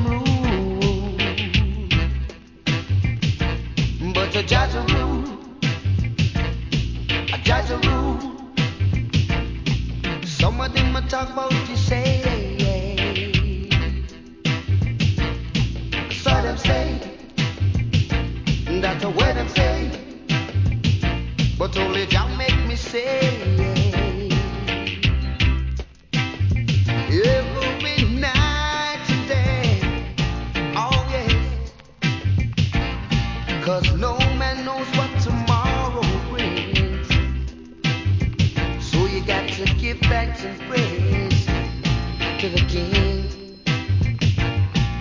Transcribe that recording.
them rule, but a judge rule, a judge rule. Some of them a talk about this